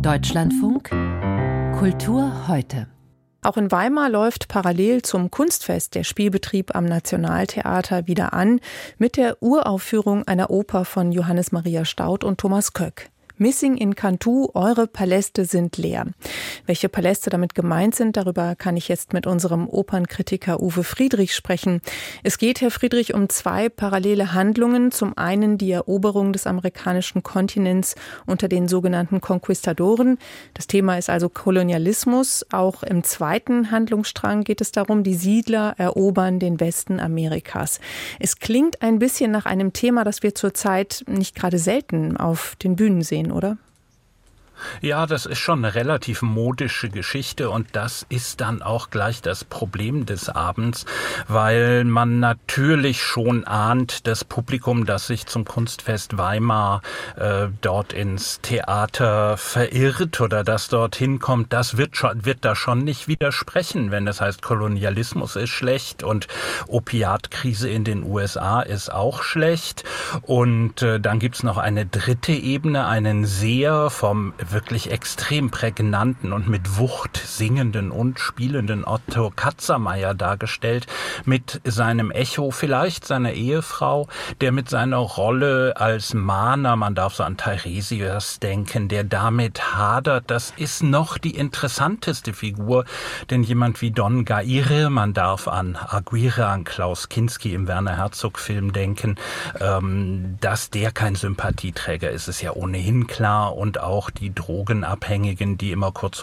Deutschlandfunk Kultur heute. Auch in Weimar läuft parallel zum Kunstfest der Spielbetrieb am Nationaltheater wieder an mit der Uraufführung einer Oper von Johannes Maria Staudt und Thomas Köck. Missing in Cantu, eure Paläste sind leer. Welche Paläste damit gemeint sind, darüber kann ich jetzt mit unserem Opernkritiker Uwe Friedrich sprechen. Es geht, Herr Friedrich, um zwei parallele Handlungen. Zum einen die Eroberung des amerikanischen Kontinents unter den sogenannten Konquistadoren. Das Thema ist also Kolonialismus. Auch im zweiten Handlungsstrang geht es darum, die Siedler erobern den Westen Amerikas. Es klingt ein bisschen nach einem Thema, das wir zurzeit nicht gerade selten auf den Bühnen sehen, oder? Ja, das ist schon eine relativ modische Geschichte und das ist dann auch gleich das Problem des Abends, weil man natürlich schon ahnt, das Publikum, das sich zum Kunstfest Weimar dort ins Theater verirrt oder das dorthin kommt, das wird da schon nicht widersprechen, wenn das heißt, Kolonialismus ist schlecht und Opiatkrise in den USA ist auch schlecht und dann gibt's noch eine dritte Ebene, einen Seher vom wirklich extrem prägnanten und mit Wucht singenden und spielenden Otto Katzermeier dargestellt, mit seinem Echo, vielleicht seiner Ehefrau, der mit seiner Rolle als Mahner, man darf so an Teiresias denken, der damit hadert. Das ist noch die interessanteste Figur, denn jemand wie Don Gayre, man darf an Aguirre, an Klaus Kinski im Werner Herzog-Film denken, dass der kein Sympathieträger ist, ist ja ohnehin klar und auch die Drogenabhängigen, die immer kurz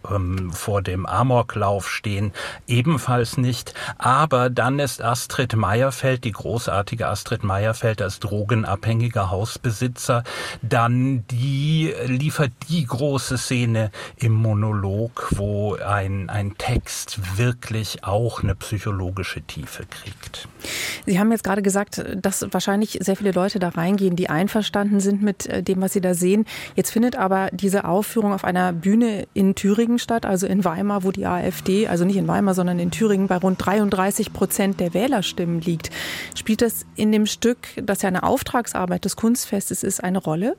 vor dem Amoklauf stehen, ebenfalls nicht. Aber dann ist Astrid Meierfeldt, die großartige Astrid Meierfeldt als drogenabhängiger Hausbesitzer, dann die liefert die große Szene im Monolog, wo ein Text wirklich auch eine psychologische Tiefe kriegt. Sie haben jetzt gerade gesagt, dass wahrscheinlich sehr viele Leute da reingehen, die einverstanden sind mit dem, was sie da sehen. Jetzt findet aber diese Aufführung auf einer Bühne in Thüringen statt, also in Weimar, wo die AfD, also nicht in Weimar, sondern in Thüringen, bei rund 33% der Wählerstimmen liegt. Spielt das in dem Stück, das ja eine Auftragsarbeit des Kunstfestes ist, eine Rolle?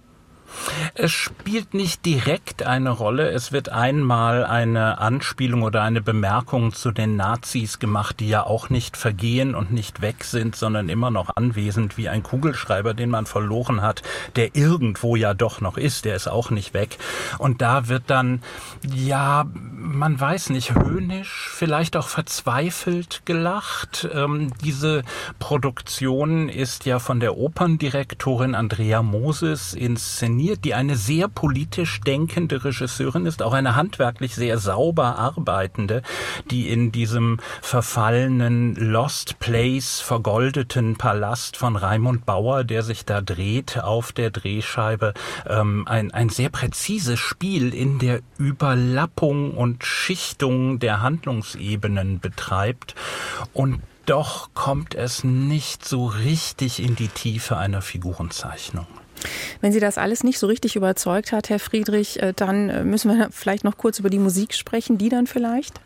Es spielt nicht direkt eine Rolle. Es wird einmal eine Anspielung oder eine Bemerkung zu den Nazis gemacht, die ja auch nicht vergehen und nicht weg sind, sondern immer noch anwesend, wie ein Kugelschreiber, den man verloren hat, der irgendwo ja doch noch ist, der ist auch nicht weg. Und da wird dann, ja, man weiß nicht, höhnisch, vielleicht auch verzweifelt gelacht. Diese Produktion ist ja von der Operndirektorin Andrea Moses inszeniert, die eine sehr politisch denkende Regisseurin ist, auch eine handwerklich sehr sauber arbeitende, die in diesem verfallenen Lost Place vergoldeten Palast von Raimund Bauer, der sich da dreht auf der Drehscheibe, ein sehr präzises Spiel in der Überlappung und Schichtung der Handlungsebenen betreibt und doch kommt es nicht so richtig in die Tiefe einer Figurenzeichnung. Wenn Sie das alles nicht so richtig überzeugt hat, Herr Friedrich, dann müssen wir vielleicht noch kurz über die Musik sprechen. Die dann vielleicht?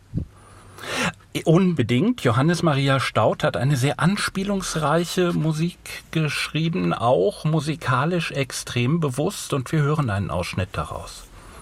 Unbedingt. Johannes Maria Staudt hat eine sehr anspielungsreiche Musik geschrieben, auch musikalisch extrem bewusst. Und wir hören einen Ausschnitt daraus.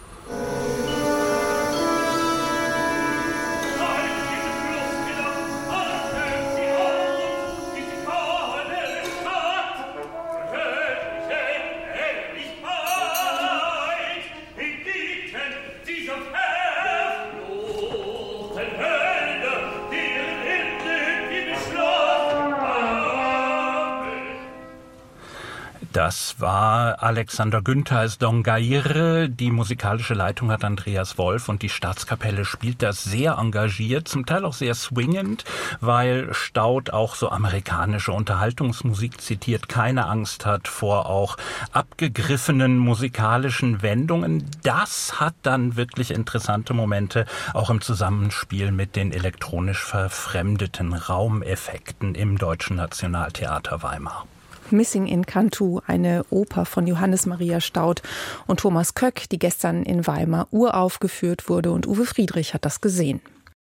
Das war Alexander Günther als Don Gayre. Die musikalische Leitung hat Andreas Wolf und die Staatskapelle spielt das sehr engagiert, zum Teil auch sehr swingend, weil Staudt auch so amerikanische Unterhaltungsmusik zitiert, keine Angst hat vor auch abgegriffenen musikalischen Wendungen. Das hat dann wirklich interessante Momente, auch im Zusammenspiel mit den elektronisch verfremdeten Raumeffekten im Deutschen Nationaltheater Weimar. Missing in Cantu, eine Oper von Johannes Maria Staudt und Thomas Köck, die gestern in Weimar uraufgeführt wurde, und Uwe Friedrich hat das gesehen.